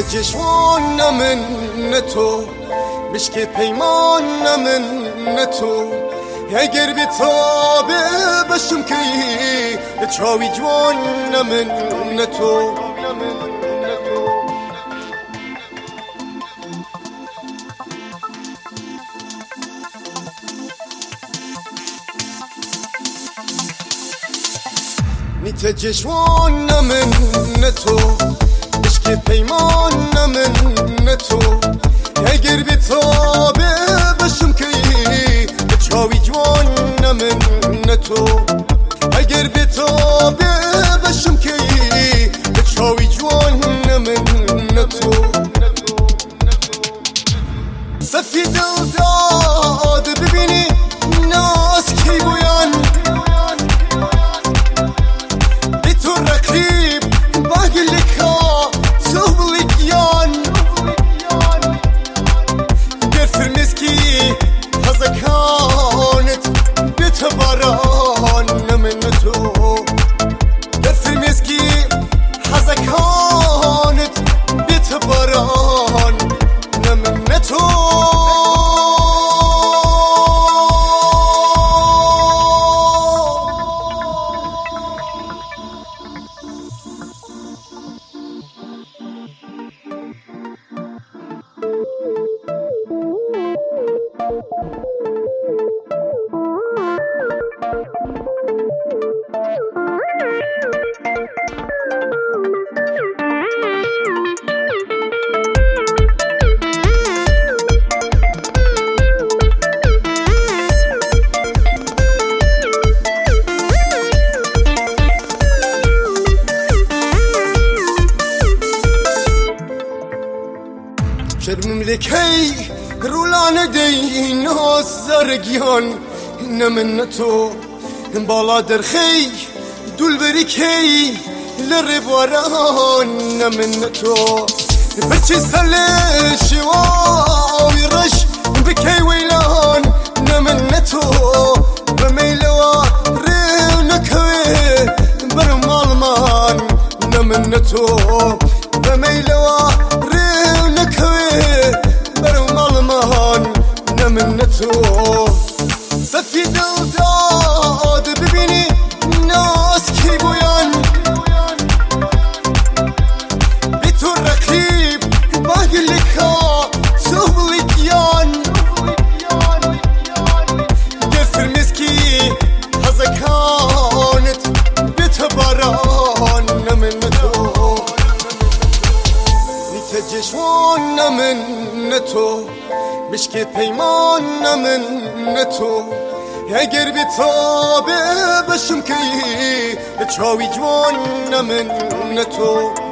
جشوان من تو مشک پیمان من تو اگر بی تابه بشم کی چاوی جوان من تو نیت جشوان من تو مشک پیمان من تو اگر بی تابه بشم کی چاوی جوان من تو اگر بی تابه بشم کی چاوی جوان من تو صفی دل داد ببینی ناز کی بویان بی تو رقیب باگلکا سوبلیگیان گر فرمسکی هزکانت بی تو باران من تو گر فرمسکی هزکانت بی تو باران من تو شرمملكي رولانا دي ناس زرقيان من تو بالا درخي دول بريكي للربوران من تو برشي سلي شواوي رش بكي ويلان من تو بميلوا ريونكوي برمالمان من تو بميلوا من تو صفی دل داد ببینی ناز کی بویان بی تو رقیب باگلکا سوبلیگیان گر فرمسکی هزکانت بی تو باران من تو نیت جشوان من تو مشک پیمان من تو اگر بی تابه بشم کی چاوی جوان من تو